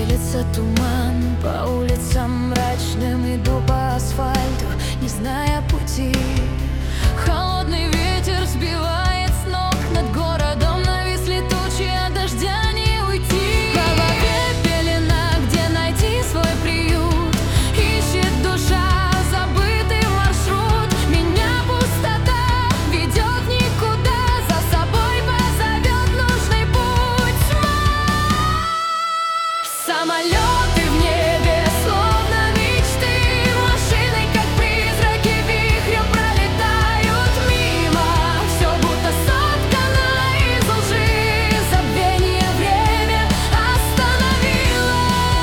Стелется туман по улицам мрачным, иду по асфальту, не зная пути. Холодный ветер сбивает с ног, над городом нависли тучи, от дождя не уйти. В голове пелена, где найти свой приют, ищет душа забытый маршрут. Меня пустота ведет никуда, за собой позовет нужный путь. Тьма. Самолеты в небе, словно мечты, машины, как призраки, вихрем пролетают мимо. Все будто соткано из лжи, забвение время остановило.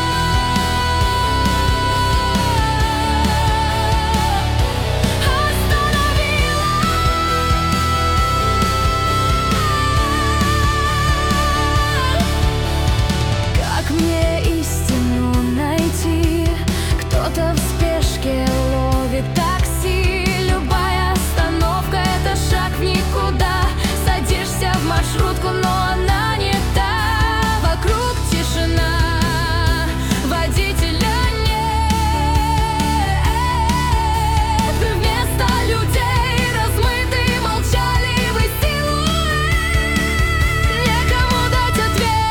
Как мне истину найти? Кто-то в спешке ловит такси. Любая остановка — это шаг в никуда. Садишься в маршрутку, но она не та. Вокруг тишина, водителя нет. Вместо людей размытый молчаливый силуэт. Некому дать ответ.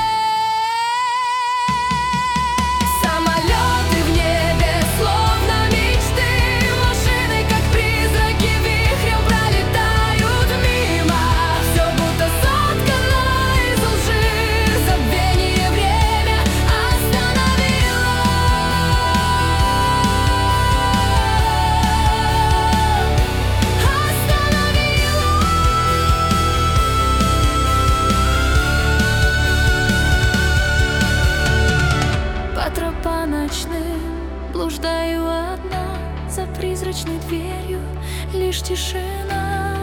Самолеты в небе, словно мечты, машины, как призраки, вихрем пролетают мимо. Все будто соткано из лжи, забвение время остановило. По тропам ночным блуждаю одна, за призрачной дверью лишь тишина.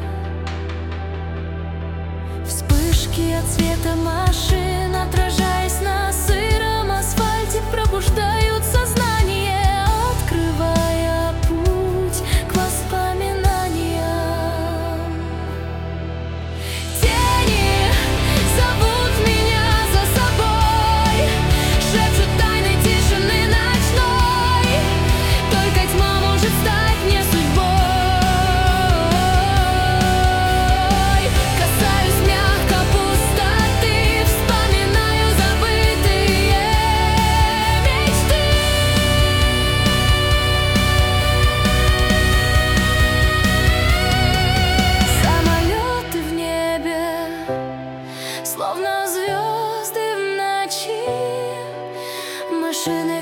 Вспышки от света машин, отражаясь на сыром асфальте, пробуждают сознание, открывая путь к воспоминаниям. Тени зовут меня за собой, шепчут тайны тишины ночной. Только тьма может стать мне судьбой. Касаюсь мягко пустоты, вспоминаю забытые мечты. Самолеты в небе, словно звезды в ночи, машины